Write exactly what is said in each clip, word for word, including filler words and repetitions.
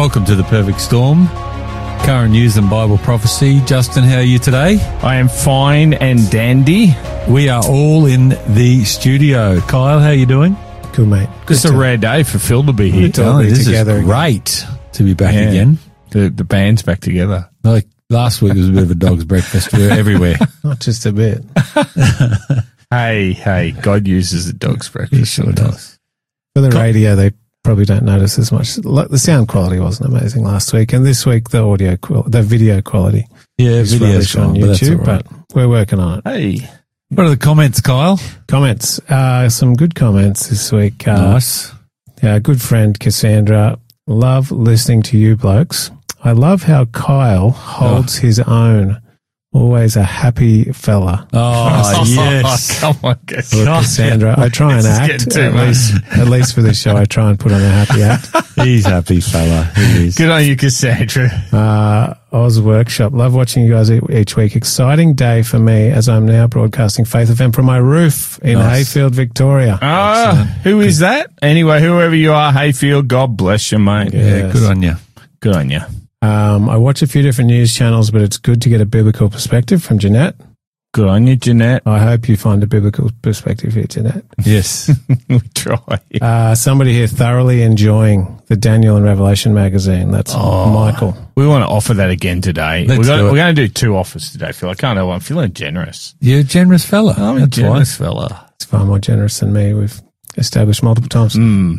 Welcome to The Perfect Storm. Current news and Bible prophecy. Justin, how are you today? I am fine and dandy. We are all in the studio. Kyle, how are you doing? Good, mate. It's a rare day for Phil to be here. Good to all be this together is great to be back Yeah. again. The, the band's back together. Like last week was a bit of a dog's breakfast. We were everywhere. Not just a bit. Hey, hey, God uses the dog's breakfast. Sure does. For the radio, they probably don't notice as much. Look, the sound quality wasn't amazing last week, and this week the audio, qual- the video quality Yeah, is video's rubbish on gone, but that's YouTube, all right. but we're working on it. Hey. What are the comments, Kyle? Comments. Uh, some good comments this week. Uh, Nice. Yeah, good friend Cassandra. Love listening to you blokes. I love how Kyle holds his own. Always a happy fella. Oh, yes. Come on, Look, Cassandra. Cassandra, I try and This is act, getting too at much. least, at least for this show, I try and put on a happy act. He's happy fella. He is. Good on you, Cassandra. Uh, Oz Workshop. Love watching you guys e- each week. Exciting day for me as I'm now broadcasting Faith F M from my roof in Nice. Hayfield, Victoria. Ah, who is that? Anyway, whoever you are, Hayfield, God bless you, mate. Yeah. Yeah, Yes. good on you. Good on you. Um, I watch a few different news channels, but it's good to get a biblical perspective from Jeanette. Good on you, Jeanette. I hope you find a biblical perspective here, Jeanette. Yes. We try. Uh, somebody here thoroughly enjoying the Daniel and Revelation magazine. That's Michael. We want to offer that again today. Let's We're going, do it. we're going to do two offers today, Phil. I can't help. I'm feeling generous. You're a generous fella. I'm a That's why. generous fella. It's far more generous than me. We've established multiple times.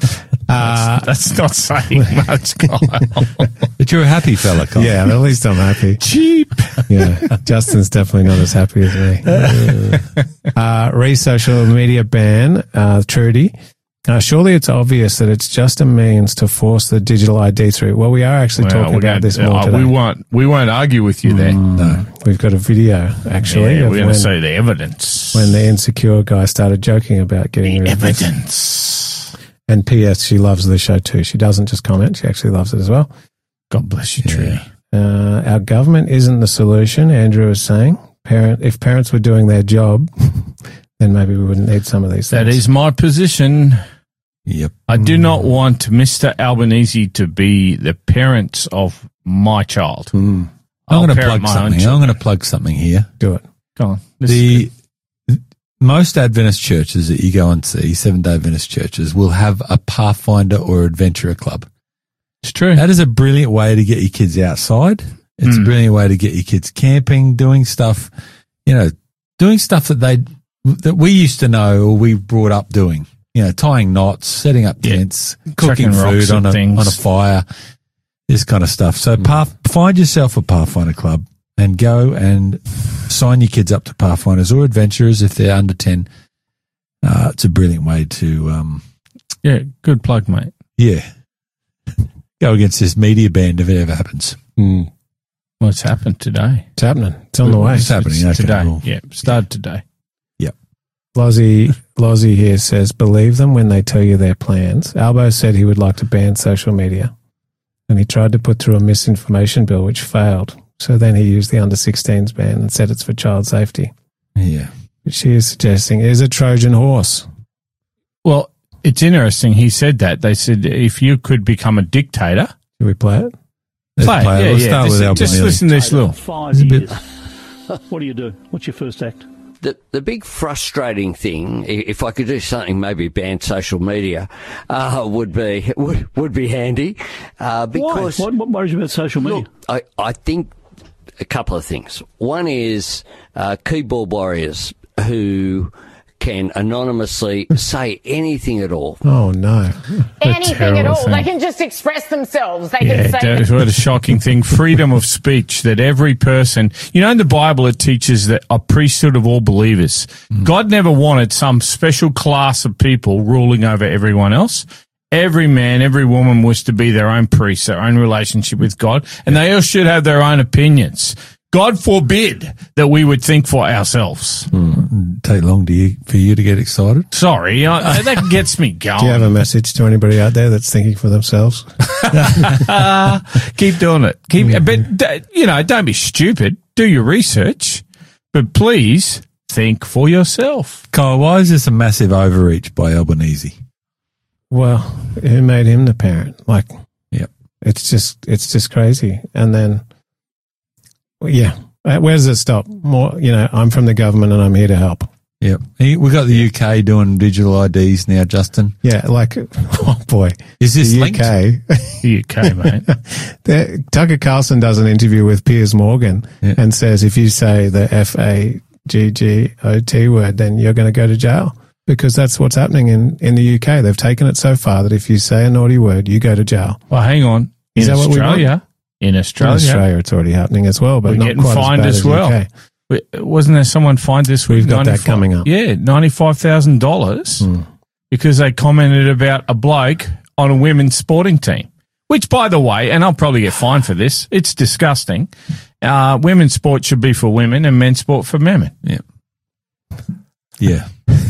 Uh, That's not saying much, Kyle. But you're a happy fella, Kyle. yeah, but at least I'm happy. Cheap. Yeah, Justin's definitely not as happy as me. uh, re social media ban, uh, Trudy. Uh, surely it's obvious that it's just a means to force the digital I D through. Well, we are actually Well, talking we're about gonna- this more oh, today. we won't. We won't argue with you there. No. We've got a video, actually, Yeah, of we're going when, to see the evidence. when the insecure guy started joking about getting rid of this. Evidence. And P S, she loves the show too. She doesn't just comment, she actually loves it as well. God bless you, Trudy. Uh, our government isn't the solution, Andrew is saying. Parent, if parents were doing their job, then maybe we wouldn't need some of these things. That is my position. Yep. I do not want Mister Albanese to be the parents of my child. I'm I'll going to parent plug my own something. I'm children. going to plug something here. Do it. Go on. This is The good. most Adventist churches that you go and see, Seventh-day Adventist churches, will have a Pathfinder or Adventurer club. It's true. That is a brilliant way to get your kids outside. It's Mm. a brilliant way to get your kids camping, doing stuff, you know, doing stuff that they that we used to know or we brought up doing. You know, tying knots, setting up Yeah. tents, Chucking cooking rocks food at on a things. on a fire, this kind of stuff. So path, find yourself a Pathfinder club and go and sign your kids up to Pathfinders or Adventurers if they're under ten. Uh, it's a brilliant way to, um, Yeah, good plug, mate. yeah, go against this media ban if it ever happens. Mm. What's happened today? It's happening. It's on the way. It's happening. It's Okay, today. well, Yeah, started today. Lozzie, Lozzie here says, believe them when they tell you their plans. Albo said he would like to ban social media, and he tried to put through a misinformation bill, which failed. So then he used the under sixteens ban and said it's for child safety. Yeah. Which she is suggesting is a Trojan horse. Well, it's interesting. He said that. They said if you could become a dictator, Should we play it? Let's play. play it. Yeah, We'll yeah. start Just, with Albo just Neely. listen to this little. Five It's a bit- years. What do you do? What's your first act? The, the big frustrating thing, i- if I could do something, maybe ban social media, uh, would be would, would be handy. Uh, because Why? What, what worries you about social media? look, I, I think a couple of things. One is uh, keyboard warriors who can anonymously say anything at all. Oh, no. Anything at terrible all. thing. They can just express themselves. They Yeah, can say that is what a shocking thing. Freedom of speech, that every person, you know, in the Bible it teaches that a priesthood of all believers. God never wanted some special class of people ruling over everyone else. Every man, every woman was to be their own priest, their own relationship with God, and they all should have their own opinions. God forbid that we would think for ourselves. Take long to you, for you to get excited. Sorry, I, that gets me going. Do you have a message to anybody out there that's thinking for themselves? Keep doing it. Keep, but d- you know, don't be stupid. Do your research, but please think for yourself. Kyle, why is this a massive overreach by Albanese? Well, who made him the parent? Like, Yep. it's just it's just crazy. And then, well, yeah, Uh, where does it stop? More, you know, I'm from the government and I'm here to help. Yep. We've got the U K doing digital I Ds now, Justin. Yeah, like, oh boy. Is this the linked? U K? The U K, mate. the, Tucker Carlson does an interview with Piers Morgan Yeah. and says if you say the F A G G O T word, then you're going to go to jail. Because that's what's happening in, in the U K. They've taken it so far that if you say a naughty word, you go to jail. Well, hang on. Is In that what we Australia, in Australia, In Australia, it's already happening as well, but we're not getting quite fined as, as bad well. as U K. Wasn't there someone fined this week? We've got that ninety-five coming up. Yeah, ninety-five thousand dollars Hmm. because they commented about a bloke on a women's sporting team. Which, by the way, and I'll probably get fined for this, it's disgusting. Uh, women's sport should be for women and men's sport for men. Yeah. Yeah.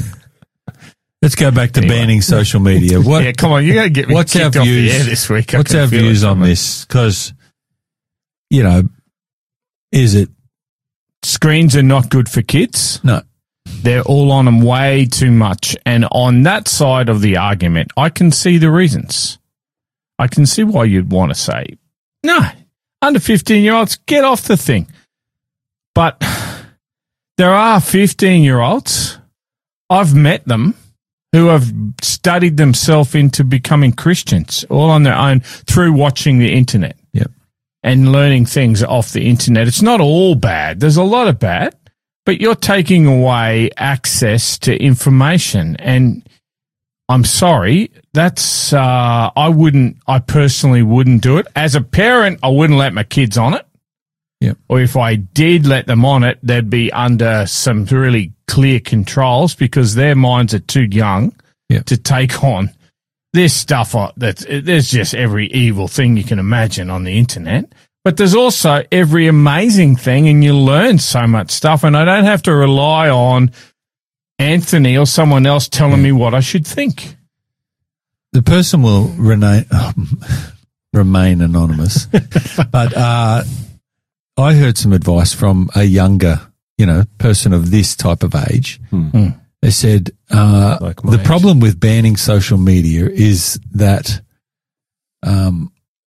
Let's go back to Anyway. banning social media. What, Yeah, come on, you got to get me what's our kicked off the views? air this week. I What's can our feel views it on coming. this? Because, you know, is it? Screens are not good for kids. No. They're all on them way too much. And on that side of the argument, I can see the reasons. I can see why you'd want to say, no, under fifteen-year-olds, get off the thing. But there are fifteen-year-olds, I've met them, who have studied themselves into becoming Christians all on their own through watching the internet. Yep. And learning things off the internet. It's not all bad. There's a lot of bad, but you're taking away access to information. And I'm sorry, that's, uh, I wouldn't, I personally wouldn't do it. As a parent, I wouldn't let my kids on it. Yep. Or if I did let them on it, they'd be under some really clear controls because their minds are too young Yep. to take on this stuff. on- That's, there's just every evil thing you can imagine on the internet. But there's also every amazing thing, and you learn so much stuff. And I don't have to rely on Anthony or someone else telling me what I should think. The person will remain, remain anonymous. But uh, I heard some advice from a younger, you know, person of this type of age. Hmm. They said uh, Like my the age. problem with banning social media is that, um,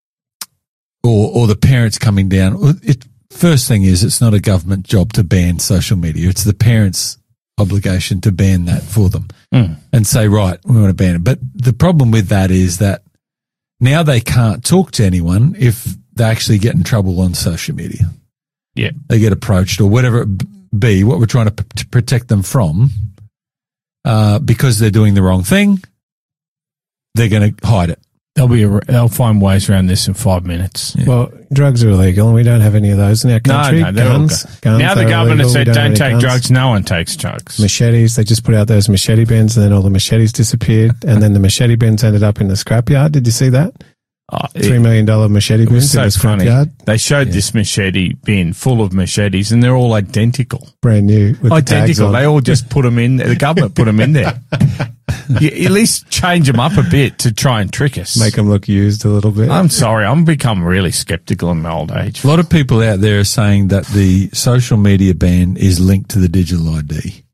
or or the parents coming down. It, first thing is, it's not a government job to ban social media. It's the parents' obligation to ban that for them Mm. and say, right, we want to ban it. But the problem with that is that now they can't talk to anyone if they actually get in trouble on social media. Yeah. They get approached or whatever it b- be, what we're trying to, p- to protect them from. Uh, because they're doing the wrong thing, they're going to hide it. They'll be, they'll find ways around this in five minutes. Yeah. Well, drugs are illegal and we don't have any of those in our country. No, no, they're all guns, go- guns. Now the they're government has illegal. said We don't have take any guns. drugs. No one takes drugs. Machetes, they just put out those machete bins and then all the machetes disappeared and then the machete bins ended up in the scrapyard. Did you see that? Oh, Three it, million dollar machete it was bins in so the funny. scrapyard. They showed this machete bin full of machetes and they're all identical. Brand new. With the tags Identical. on. They all just put them in. The government put them in there. You at least change them up a bit to try and trick us. Make them look used a little bit. I'm sorry. I'm become really skeptical in my old age. A lot of people out there are saying that the social media ban is linked to the digital I D.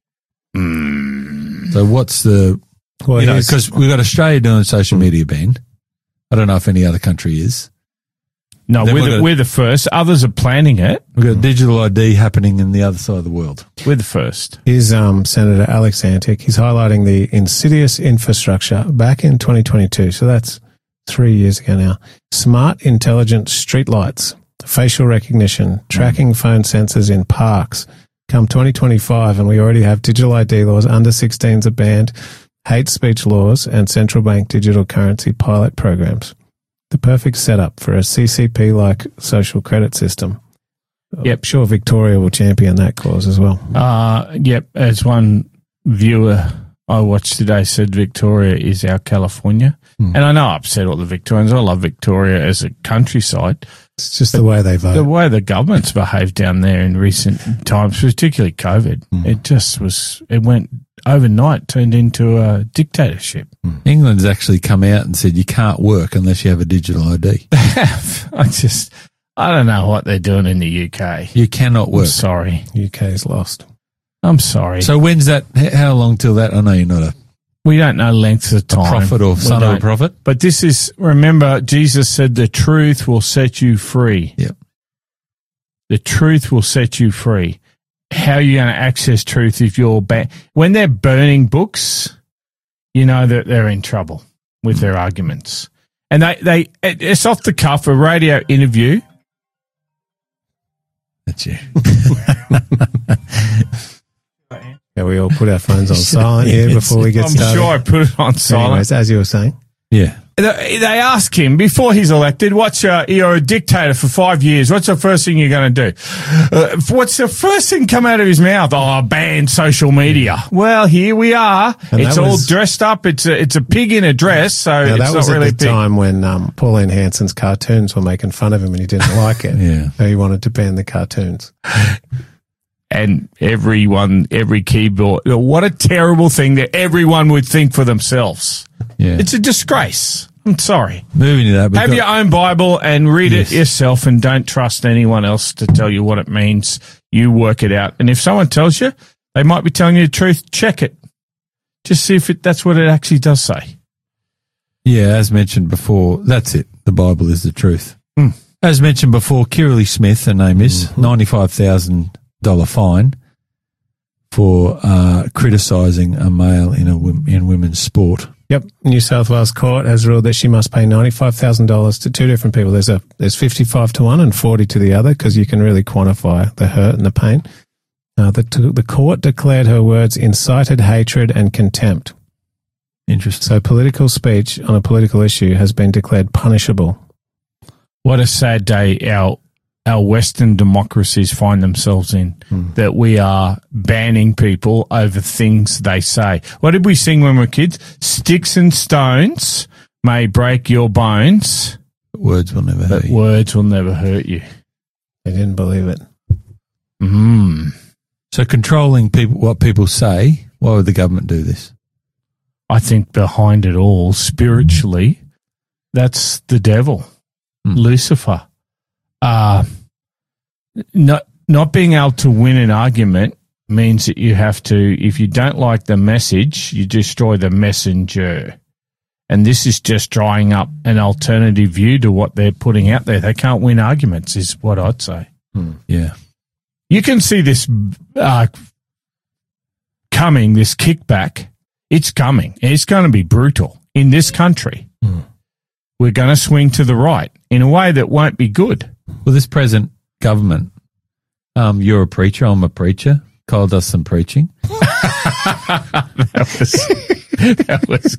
Mm. So what's the, well, you know, here's- because we've got Australia doing a social media ban. I don't know if any other country is. No, Then we're we're the, gonna- we're the first. Others are planning it. We've got digital I D happening in the other side of the world. We're the first. Here's um, Senator Alex Antic. He's highlighting the insidious infrastructure back in twenty twenty-two. So that's three years ago now. Smart, intelligent streetlights, facial recognition, tracking phone sensors in parks. Come twenty twenty-five, and we already have digital I D laws. Under sixteens are banned, hate speech laws, and central bank digital currency pilot programs. The perfect setup for a C C P-like social credit system. Yep. I'm sure Victoria will champion that cause as well. Uh, yep. As one viewer I watched today said, Victoria is our California. Hmm. And I know I upset all the Victorians. I love Victoria as a countryside. It's just the way they vote. The way the government's behaved down there in recent times, particularly COVID, Hmm. it just was, it went overnight, turned into a dictatorship. England's actually come out and said you can't work unless you have a digital I D. I just, I don't know what they're doing in the U K. You cannot I'm work. sorry. U K's lost. I'm sorry. So when's that? h- How long till that? I know you're not a We don't know lengths of time. prophet or We son of a don't. prophet. But this is, remember, Jesus said the truth will set you free. Yep. The truth will set you free. How are you going to access truth if you're ba- when they're burning books, you know that they're in trouble with their arguments. And they, they, it- it's off the cuff, a radio interview. That's you. Yeah, we all put our phones on silent here before we get I'm started. sure I put it on silent. Anyways, as you were saying. Yeah. They they ask him before he's elected, "What's your, you're a dictator for five years? What's the first thing you're going to do?" Uh, what's the first thing come out of his mouth? Oh, ban social media. Well, here we are. And It's that all was- dressed up. It's a it's a pig in a dress, so Now, it's that not was really a at the pig. time when um, Pauline Hanson's cartoons were making fun of him and he didn't like it. Yeah. So he wanted to ban the cartoons. And everyone, every keyboard. What a terrible thing that everyone would think for themselves. Yeah. It's a disgrace. I'm sorry. Moving to that. we've Have got- your own Bible and read Yes. it yourself, and don't trust anyone else to tell you what it means. You work it out. And if someone tells you, they might be telling you the truth. Check it. Just see if it, that's what it actually does say. Yeah, as mentioned before, that's it. The Bible is the truth. Mm. As mentioned before, Kirralie Smith, her name is, Mm-hmm. ninety-five thousand dollars fine for uh, criticising a male in a wom- in women's sport. Yep. New South Wales Court has ruled that she must pay ninety-five thousand dollars to two different people. There's a there's fifty-five to one and forty to the other because you can really quantify the hurt and the pain. Uh, the, the court declared her words incited hatred and contempt. Interesting. So political speech on a political issue has been declared punishable. What a sad day our our Western democracies find themselves in, that we are banning people over things they say. What did we sing when we were kids? Sticks and stones may break your bones, Words will never but hurt you. words will never hurt you. They didn't believe it. Mm. So controlling people, what people say, why would the government do this? I think behind it all, spiritually, that's the devil, Hmm. Lucifer. Uh, not not being able to win an argument means that you have to, if you don't like the message, you destroy the messenger. And this is just drying up an alternative view to what they're putting out there. They can't win arguments, is what I'd say. Yeah. You can see this uh, coming, this kickback. It's coming. It's going to be brutal in this country. We're going to swing to the right in a way that won't be good. Well, this present government, um, you're a preacher, I'm a preacher. Kyle does some preaching. That was, that was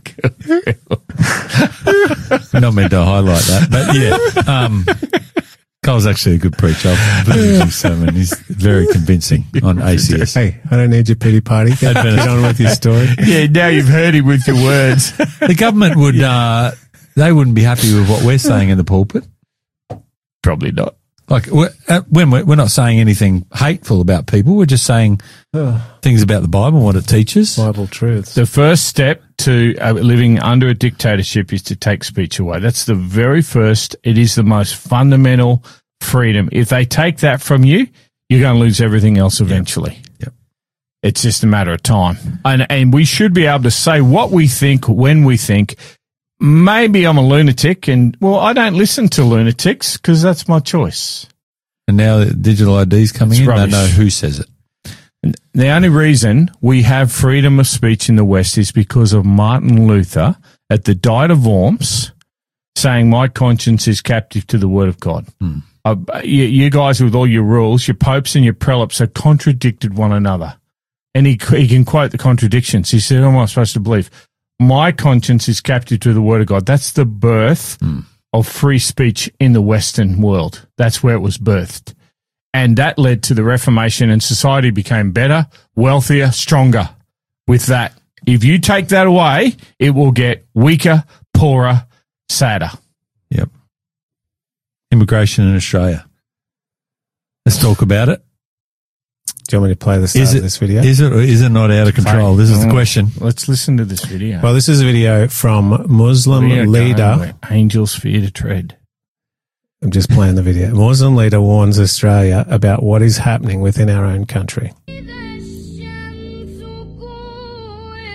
good. Not meant to highlight that, but yeah. Um, Kyle's actually a good preacher. I've listened to his sermon. He's very convincing on A C S. Hey, I don't need your pity party. Get, Adventist. get on with your story. Yeah, now you've heard him with your words. The government would, uh, they wouldn't be happy with what we're saying in the pulpit. Probably not. Like we're, uh, when we're, we're not saying anything hateful about people, we're just saying things about the Bible and what it teaches. Bible truths. The first step to uh, living under a dictatorship is to take speech away. That's the very first. It is the most fundamental freedom. If they take that from you, you're going to lose everything else eventually. Yep. It's just a matter of time. And, and we should be able to say what we think when we think. Maybe I'm a lunatic and, well, I don't listen to lunatics because that's my choice. And now that digital I D's coming It's in, rubbish. they know who says it. The only reason we have freedom of speech in the West is because of Martin Luther at the Diet of Worms saying, my conscience is captive to the word of God. Hmm. Uh, you, you guys with all your rules, your popes and your prelates have contradicted one another. And he, he can quote the contradictions. He said, what am I supposed to believe? My conscience is captive to the word of God. That's the birth Hmm. of free speech in the Western world. That's where it was birthed. And that led to the Reformation, and society became better, wealthier, stronger with that. If you take that away, it will get weaker, poorer, sadder. Yep. Immigration in Australia. Let's talk about it. Do you want me to play the start Is it of this video? Is it or is it not out of control? This is the Mm. question. Let's listen to this video. Well, this is a video from Muslim We are going leader. where angels fear to tread. I'm just playing the video. Muslim leader warns Australia about what is happening within our own country.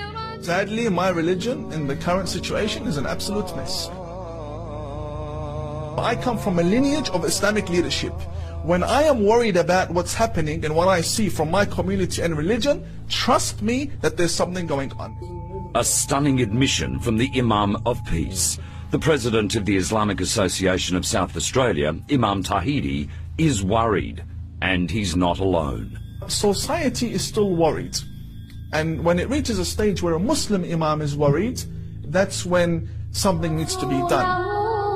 Sadly, my religion in the current situation is an absolute mess. I come from a lineage of Islamic leadership. When I am worried about what's happening and what I see from my community and religion, trust me that there's something going on. A stunning admission from the Imam of Peace. The president of the Islamic Association of South Australia, Imam Tawhidi, is worried, and he's not alone. Society is still worried. And when it reaches a stage where a Muslim Imam is worried, that's when something needs to be done.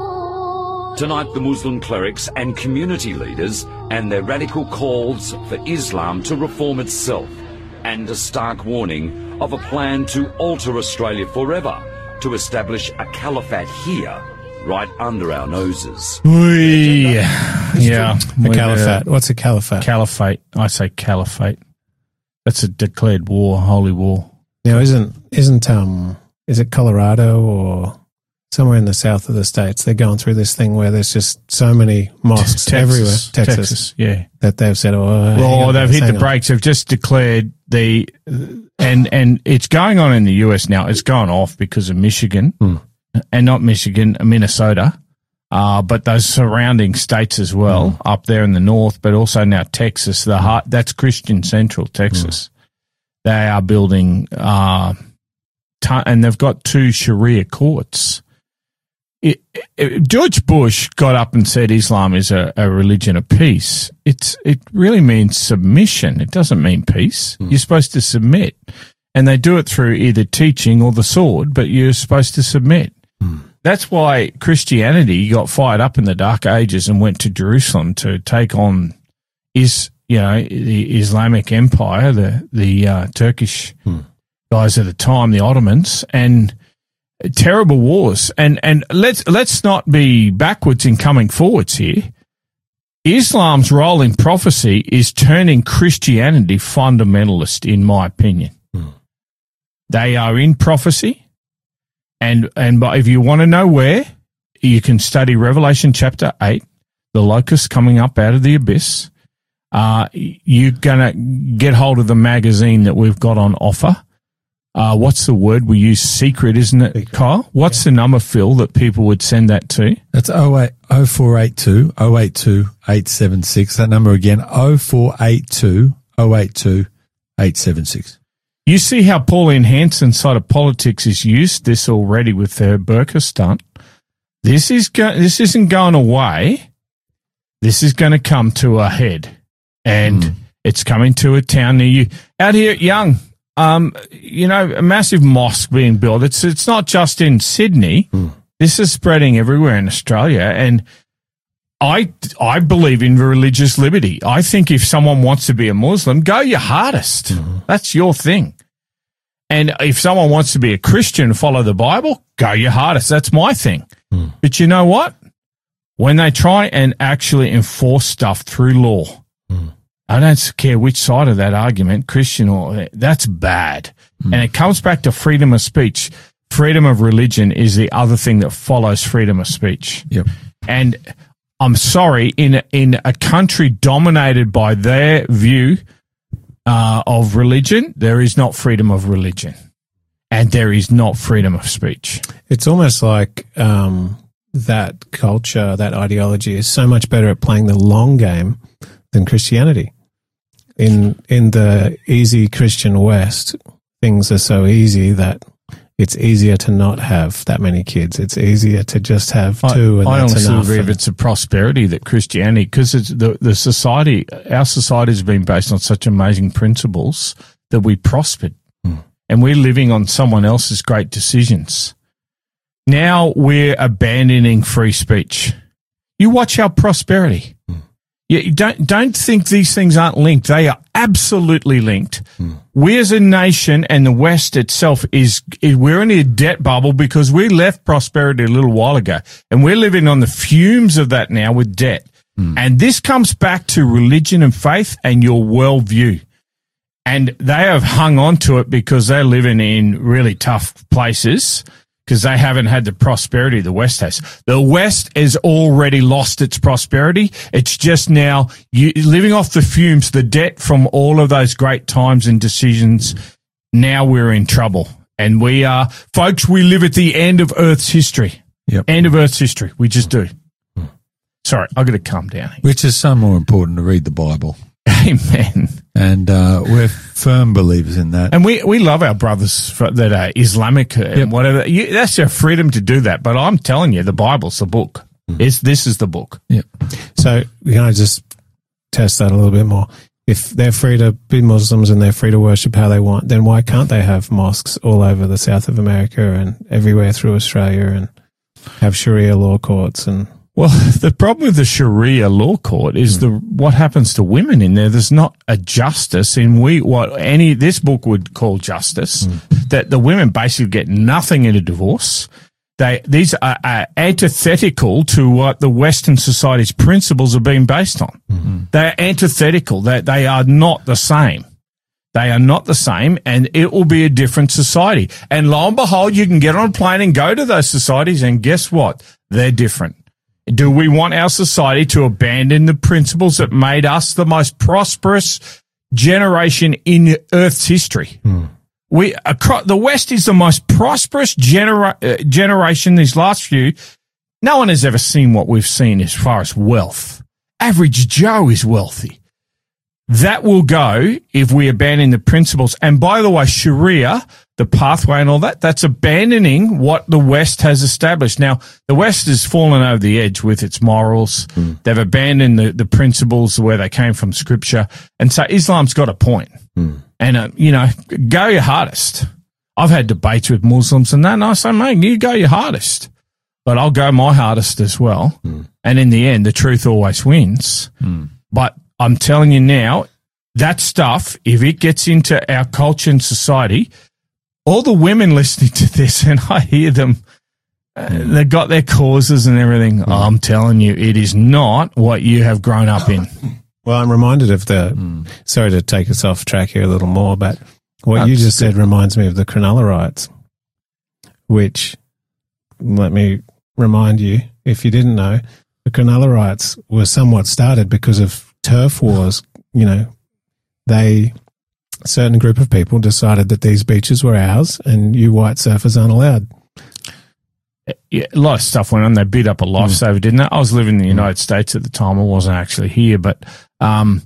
Tonight, the Muslim clerics and community leaders and their radical calls for Islam to reform itself, and a stark warning of a plan to alter Australia forever, to establish a caliphate here, right under our noses. We, yeah. A caliphate. What's a caliphate? Caliphate. I say caliphate. That's a declared war, holy war. Now, isn't, isn't, um, is it Colorado or somewhere in the south of the states? They're going through this thing where there's just so many mosques Texas, everywhere. Texas, Texas, yeah. That they've said, oh, well, they've hit the brakes. They've just declared the, and, and it's going on in the U S now. It's going off because of Michigan, hmm. and not Michigan, Minnesota. Uh, but those surrounding states as well, mm. up there in the north, but also now Texas, the heart, that's Christian Central, Texas. Mm. They are building, uh, ton, and they've got two Sharia courts. It, it, George Bush got up and said Islam is a, a religion of peace. It's, it really means submission. It doesn't mean peace. Mm. You're supposed to submit, and they do it through either teaching or the sword, but you're supposed to submit. Mm. That's why Christianity got fired up in the Dark Ages and went to Jerusalem to take on is you know the Islamic Empire, the the uh, Turkish hmm. guys at the time, the Ottomans, and terrible wars. And and let's let's not be backwards in coming forwards here. Islam's role in prophecy is turning Christianity fundamentalist, in my opinion. Hmm. They are in prophecy. And and if you want to know where, you can study Revelation chapter eight, the locust coming up out of the abyss. Uh, you're going to get hold of the magazine that we've got on offer. Uh, what's the word we use? Secret, isn't it, Secret. Kyle? What's yeah. the number, Phil, that people would send that to? That's oh four eight two, oh eight two, eight seven six. That number again, oh four eight two, oh eight two, eight seven six. You see how Pauline Hanson's side of politics is used this already with her burqa stunt. This is go- this isn't going away. This is going to come to a head, and mm. it's coming to a town near you. Out here at Young, um, you know, a massive mosque being built. It's it's not just in Sydney. Mm. This is spreading everywhere in Australia, and I I believe in religious liberty. I think if someone wants to be a Muslim, go your hardest. Mm. That's your thing. And if someone wants to be a Christian, follow the Bible, go your hardest. That's my thing. Mm. But you know what? When they try and actually enforce stuff through law, mm. I don't care which side of that argument, Christian or, that's bad. Mm. And it comes back to freedom of speech. Freedom of religion is the other thing that follows freedom of speech. Yep. And I'm sorry, in in a country dominated by their view uh, of religion, there is not freedom of religion, and there is not freedom of speech. It's almost like um, that culture, that ideology, is so much better at playing the long game than Christianity. In in the easy Christian West, things are so easy that it's easier to not have that many kids. It's easier to just have two, and I, that's I honestly enough. believe it's a prosperity that Christianity, because it's the the society, our society has been based on such amazing principles that we prospered, mm. and we're living on someone else's great decisions. Now we're abandoning free speech. You watch our prosperity. Mm. You don't don't think these things aren't linked. They are absolutely linked. Mm. We as a nation and the West itself is, is we're in a debt bubble because we left prosperity a little while ago, and we're living on the fumes of that now with debt. Mm. And this comes back to religion and faith and your worldview. And they have hung on to it because they're living in really tough places, because they haven't had the prosperity the West has. The West has already lost its prosperity. It's just now you, living off the fumes, the debt from all of those great times and decisions. Now we're in trouble. And we are, folks, we live at the end of Earth's history. Yep. End of Earth's history. We just do. Sorry, I've got to calm down here. Which is so more important to read the Bible. Amen. And uh, we're firm believers in that. And we, we love our brothers for, that are Islamic and Yep. whatever. You, that's your freedom to do that. But I'm telling you, the Bible's the book. Mm. It's, this is the book. Yeah. So can I just test that a little bit more? If they're free to be Muslims and they're free to worship how they want, then why can't they have mosques all over the south of America and everywhere through Australia and have Sharia law courts? And Well, the problem with the Sharia law court is the what happens to women in there. There's not a justice in we what any this book would call justice. That the women basically get nothing in a divorce. They these are, are antithetical to what the Western society's principles are being based on. Mm-hmm. They are antithetical. They they are not the same. They are not the same, and it will be a different society. And lo and behold, you can get on a plane and go to those societies, and guess what? They're different. Do we want our society to abandon the principles that made us the most prosperous generation in Earth's history? Mm. We across, the West is the most prosperous genera- uh, generation these last few. No one has ever seen what we've seen as far as wealth. Average Joe is wealthy. That will go if we abandon the principles. And by the way, Sharia, the pathway and all that, that's abandoning what the West has established. Now, the West has fallen over the edge with its morals. Mm. They've abandoned the, the principles where they came from Scripture. And so Islam's got a point. Mm. And, uh, you know, go your hardest. I've had debates with Muslims and that, and I say, mate, you go your hardest. But I'll go my hardest as well. Mm. And in the end, the truth always wins. Mm. But I'm telling you now, that stuff, if it gets into our culture and society, all the women listening to this, and I hear them, uh, mm. they've got their causes and everything. Mm. I'm telling you, it is not what you have grown up in. Well, I'm reminded of the, mm. sorry to take us off track here a little more, but what That's you just said reminds me of the Cronulla riots, which, let me remind you, if you didn't know, the Cronulla riots were somewhat started because of turf wars. You know, they, a certain group of people decided that these beaches were ours and you white surfers aren't allowed. Yeah, a lot of stuff went on. They beat up a lifesaver, mm. didn't they? I was living in the United mm. States at the time. I wasn't actually here, but um,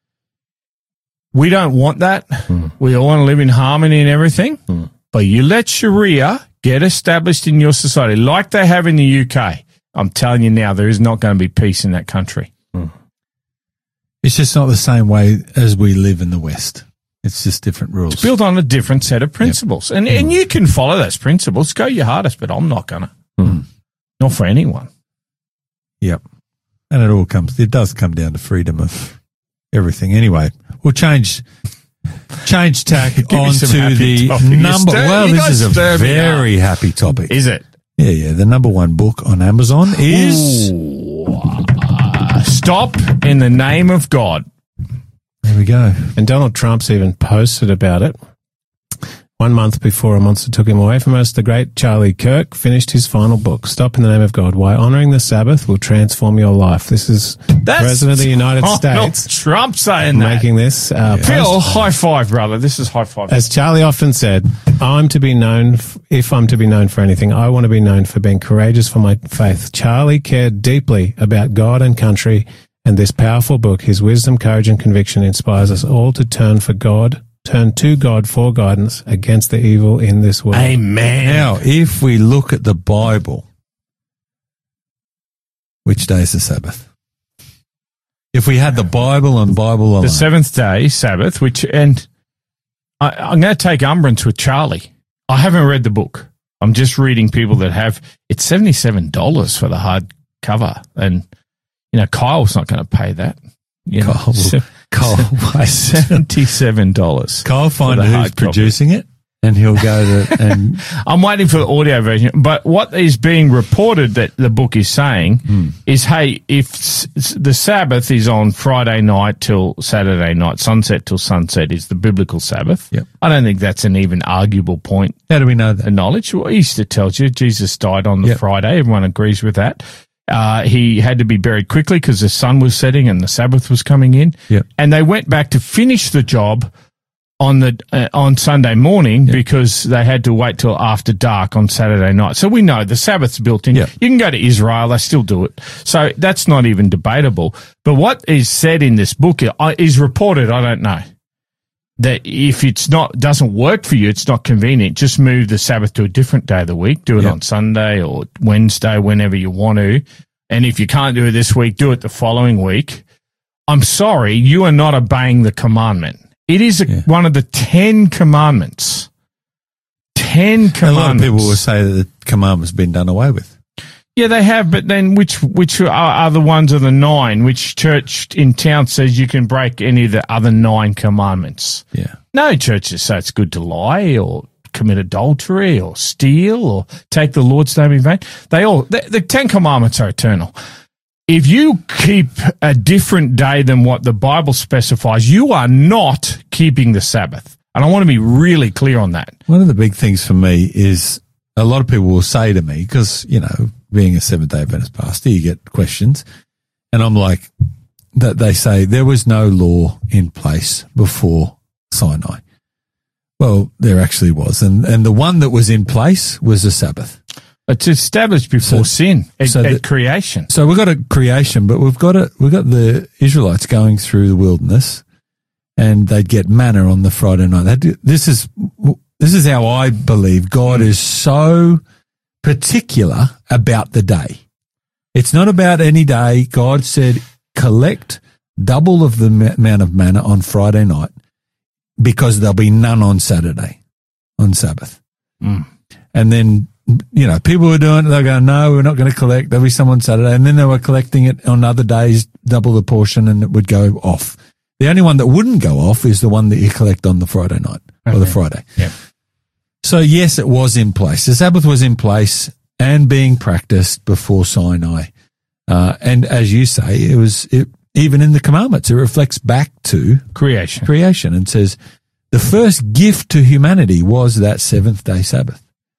we don't want that. Mm. We all want to live in harmony and everything, mm. but you let Sharia get established in your society like they have in the U K. I'm telling you now, there is not going to be peace in that country. Mm. It's just not the same way as we live in the West. It's just different rules. It's built on a different set of principles. Yep. And mm. and you can follow those principles. Go your hardest, but I'm not going to. Mm. Not for anyone. Yep. And it all comes, it does come down to freedom of everything. Anyway, we'll change, change tack on to the number. Stir, well, this is a very happy topic. Is it? Yeah, yeah. The number one book on Amazon is Ooh, uh, Stop in the Name of God. There we go. And Donald Trump's even posted about it. One month before a monster took him away from us, the great Charlie Kirk finished his final book, Stop in the Name of God, Why Honoring the Sabbath Will Transform Your Life. This is That's President of the United Donald States. Trump saying that. Making this. Uh, Phil, high five, brother. This is high five. As Charlie often said, I'm to be known, f- if I'm to be known for anything, I want to be known for being courageous for my faith. Charlie cared deeply about God and country, and this powerful book, his wisdom, courage, and conviction inspires us all to turn for God, turn to God for guidance against the evil in this world. Amen. Now, if we look at the Bible, which day is the Sabbath? If we had the Bible and Bible alone. The seventh day, Sabbath, which, and I, I'm going to take umbrance with Charlie. I haven't read the book. I'm just reading people that have. It's seventy-seven dollars for the hardcover. And, you know, Kyle's not going to pay that. You know, Kyle, so, Kyle seventy-seven dollars. Kyle find who's producing it, and he'll go to. And I'm waiting for the audio version. But what is being reported that the book is saying mm. is, hey, if s- the Sabbath is on Friday night till Saturday night, sunset till sunset is the biblical Sabbath. Yep. I don't think that's an even arguable point. How do we know that? Of knowledge. Well, Easter tells you Jesus died on the yep. Friday. Everyone agrees with that. Uh, he had to be buried quickly because the sun was setting and the Sabbath was coming in. Yep. And they went back to finish the job on the uh, on Sunday morning yeah. because they had to wait till after dark on Saturday night. So we know the Sabbath's built in. Yeah. You can go to Israel, they still do it. So that's not even debatable. But what is said in this book is reported, I don't know, that if it's not doesn't work for you, it's not convenient, just move the Sabbath to a different day of the week. Do it yeah. on Sunday or Wednesday, whenever you want to. And if you can't do it this week, do it the following week. I'm sorry, you are not obeying the commandment. It is a, yeah. one of the Ten Commandments. Ten Commandments. A lot of people will say that the commandment's been done away with. Yeah, they have, but then which which are, are the ones of the nine? Which church in town says you can break any of the other nine commandments? Yeah. No churches say it's good to lie or commit adultery or steal or take the Lord's name in vain. They all the, the Ten Commandments are eternal. If you keep a different day than what the Bible specifies, you are not keeping the Sabbath. And I want to be really clear on that. One of the big things for me is a lot of people will say to me, because, you know, being a Seventh-day Adventist pastor, you get questions. And I'm like, that they say there was no law in place before Sinai. Well, there actually was. And, and the one that was in place was the Sabbath. It's established before So- sin at, so at the- creation. So we've got a creation, but we've got a, we've got the Israelites going through the wilderness, and they'd get manna on the Friday night. They do, this is this is how I believe God is so particular about the day. It's not about any day. God said, collect double of the ma- amount of manna on Friday night, because there'll be none on Saturday, on Sabbath. Mm. And then, you know, people were doing it, they're going, no, we're not going to collect. There'll be some on Saturday. And then they were collecting it on other days, double the portion, and it would go off. The only one that wouldn't go off is the one that you collect on the Friday night or the Okay. Friday. Yeah. So, yes, it was in place. The Sabbath was in place and being practiced before Sinai. Uh, and as you say, it was it, even in the commandments, it reflects back to Creation. creation and says the first gift to humanity was that seventh day Sabbath.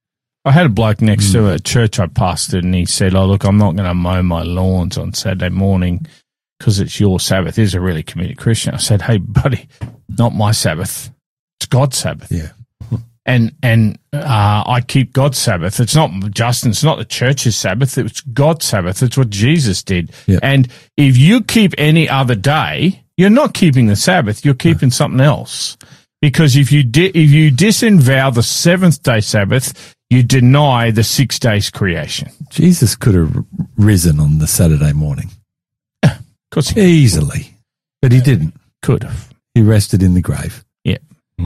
I had a bloke next Mm. to a church I pastored, and he said, oh, look, I'm not going to mow my lawns on Saturday morning because it's your Sabbath. He's a really committed Christian. I said, hey, buddy, not my Sabbath. It's God's Sabbath. Yeah. And and uh, I keep God's Sabbath. It's not Justin. It's not the church's Sabbath. It's God's Sabbath. It's what Jesus did. Yeah. And if you keep any other day, you're not keeping the Sabbath. You're keeping something else. Because if you di- if you disavow the seventh day Sabbath, you deny the six days creation. Jesus could have risen on the Saturday morning Because he easily, but he didn't. could have. He rested in the grave. Yeah.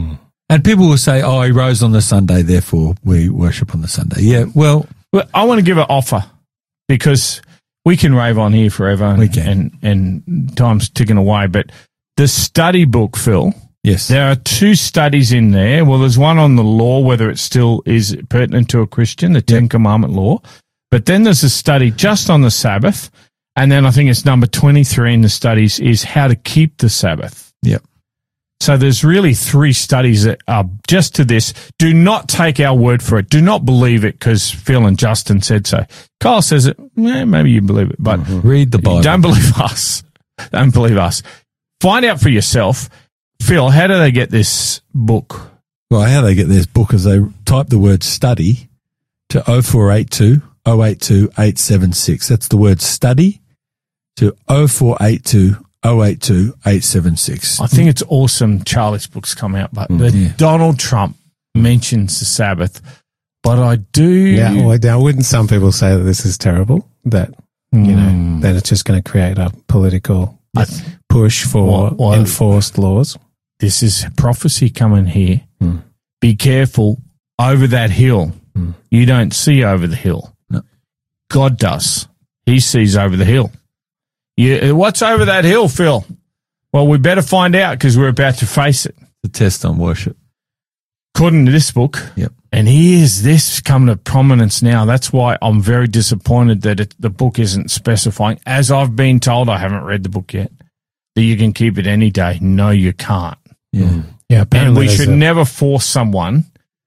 And people will say, oh, he rose on the Sunday, therefore we worship on the Sunday. Yeah, well, Well, I want to give an offer because we can rave on here forever and, We can. and, and time's ticking away. But the study book, Phil, yes. there are two studies in there. Well, there's one on the law, whether it still is pertinent to a Christian, the Ten Commandment law. But then there's a study just on the Sabbath. And then I think it's number twenty-three in the studies is how to keep the Sabbath. Yep. So there's really three studies that are just to this. Do not take our word for it. Do not believe it because Phil and Justin said so. Kyle says it. Eh, maybe you believe it, but Read the Bible. don't believe us. Don't believe us. Find out for yourself. Phil, how do they get this book? Well, how they get this book is they type the word study to oh four eight two, oh eight two, eight seven six. That's the word study to oh four eight two, oh eight two, eight seven six. I think it's awesome Charlie's book's come out, but that yeah. Donald Trump mentions the Sabbath. But I do. Yeah, well, now, wouldn't some people say that this is terrible? That, you know, that it's just going to create a political I- push for Well, well, enforced laws? This is prophecy coming here. Hmm. Be careful over that hill. You don't see over the hill. No. God does. He sees over the hill. You, what's over that hill, Phil? Well, we better find out because we're about to face it. the test on worship. According to this book, Yep. and here's this coming to prominence now. That's why I'm very disappointed that it, the book isn't specifying, as I've been told, I haven't read the book yet, that you can keep it any day. No, you can't. Yeah. Yeah, And apparently we there's should a- never force someone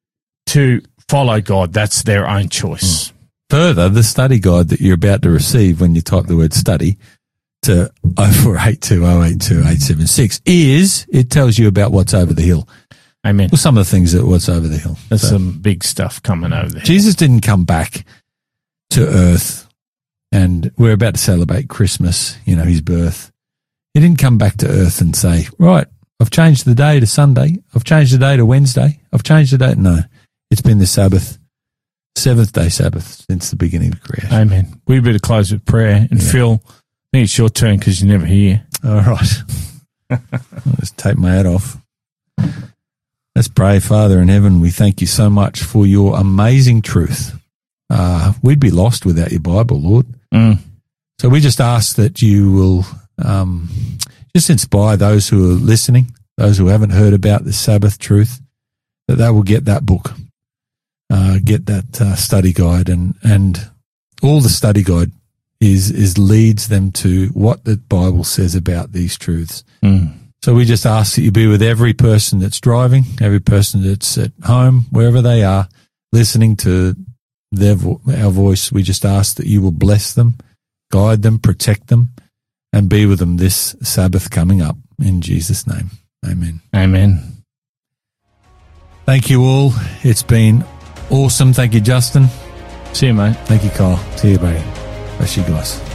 to follow God. That's their own choice. Further, the study guide that you're about to receive when you type the word study to oh four eight two oh eight two eight seven six is it tells you about what's over the hill. Amen. Well, some of the things that what's over the hill. There's So, some big stuff coming over there. Jesus didn't come back to earth, and we're about to celebrate Christmas, you know, his birth. He didn't come back to earth and say, right, I've changed the day to Sunday. I've changed the day to Wednesday. I've changed the day. No, it's been the Sabbath, seventh day Sabbath since the beginning of creation. Amen. We better close with prayer. And Yeah. Phil, I think it's your turn because you're never here. All right. I'll just take my hat off. Let's pray. Father in heaven, we thank you so much for your amazing truth. Uh, we'd be lost without your Bible, Lord. Mm. So we just ask that you will um, just inspire those who are listening, those who haven't heard about the Sabbath truth, that they will get that book, uh, get that uh, study guide, and and all the study guide is is leads them to what the Bible says about these truths. Mm. So we just ask that you be with every person that's driving, every person that's at home, wherever they are, listening to their vo- our voice. We just ask that you will bless them, guide them, protect them, and be with them this Sabbath coming up. In Jesus' name, amen. Amen. Thank you all. It's been awesome. Thank you, Justin. See you, mate. Thank you, Kyle. See you, buddy. Bless you guys.